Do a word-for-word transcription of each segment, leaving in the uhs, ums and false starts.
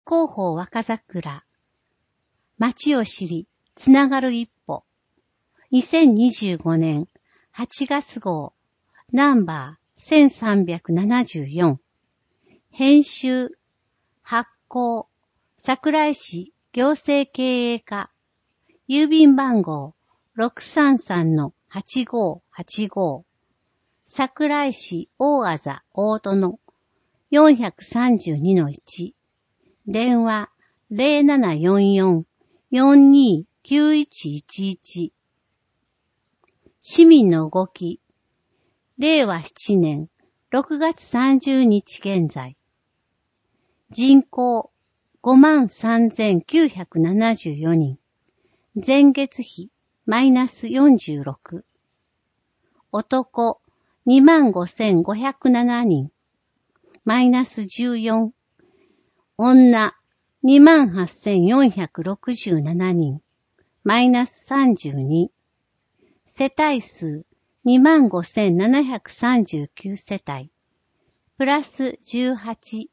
広報若桜。街を知り、つながる一歩。にせんにじゅうごねんはちがつ号、ナンバーせんさんびゃくななじゅうよん。編集、発行、桜井市行政経営課。郵便番号 ろくさんさんのはちごーはちご。桜井市大字大殿 よんさんにのいち。電話 ゼロななよんよん よんにきゅういちいちいち。市民の動き。れいわななねんろくがつさんじゅうにち現在。人口 ごまんさんぜんきゅうひゃくななじゅうよにん。前月比マイナスよんじゅうろく。男 にまんごせんごひゃくななにん。マイナスじゅうよん。女 にまんはっせんよんひゃくろくじゅうななにん。マイナスさんじゅうに。世帯数 にまんごせんななひゃくさんじゅうきゅう 世帯。プラスじゅうはち。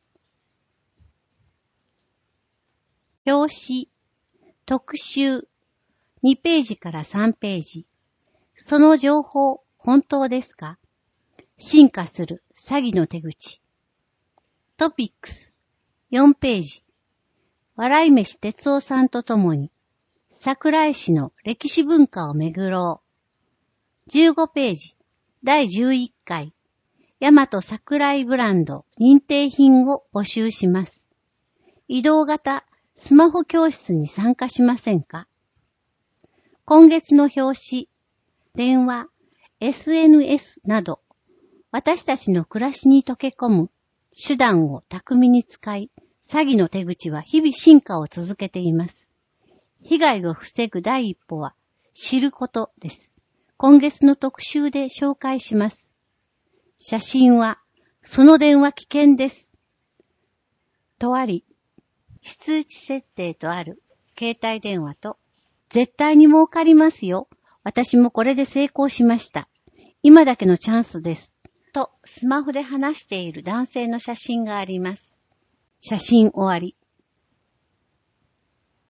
表紙、特集、にページからさんページ。その情報、本当ですか？進化する詐欺の手口。トピックス、よんページ。笑い飯哲夫さんと共に、桜井市の歴史文化をめぐろう。じゅうごページ。だいじゅういっかい。大和桜井ブランド認定品を募集します。移動型スマホ教室に参加しませんか？今月の表紙、電話、エスエヌエス など、私たちの暮らしに溶け込む手段を巧みに使い、詐欺の手口は日々進化を続けています。被害を防ぐ第一歩は知ることです。今月の特集で紹介します。写真は、その電話危険です。とあり、非通知設定とある携帯電話と、絶対に儲かりますよ。私もこれで成功しました。今だけのチャンスです。と、スマホで話している男性の写真があります。写真終わり。